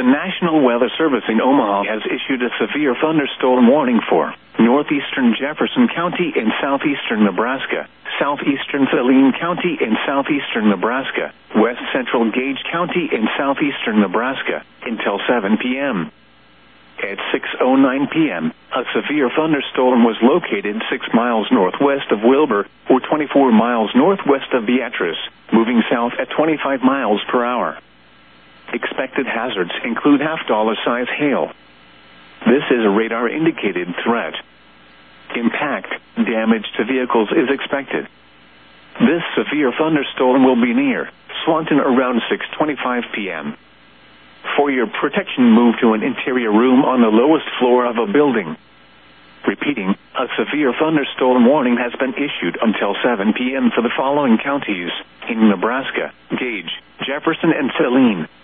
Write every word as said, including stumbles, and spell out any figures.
The National Weather Service in Omaha has issued a severe thunderstorm warning for northeastern Jefferson County in southeastern Nebraska, southeastern Saline County in southeastern Nebraska, west central Gage County in southeastern Nebraska, until seven p m At six oh nine p m, a severe thunderstorm was located six miles northwest of Wilbur, or twenty-four miles northwest of Beatrice, moving south at twenty-five miles per hour. Expected hazards include half-dollar size hail. This is a radar-indicated threat. Impact, damage to vehicles is expected. This severe thunderstorm will be near Swanton around six twenty-five p m For your protection, move to an interior room on the lowest floor of a building. Repeating, a severe thunderstorm warning has been issued until seven p m for the following counties in Nebraska: Gage, Jefferson, and Saline.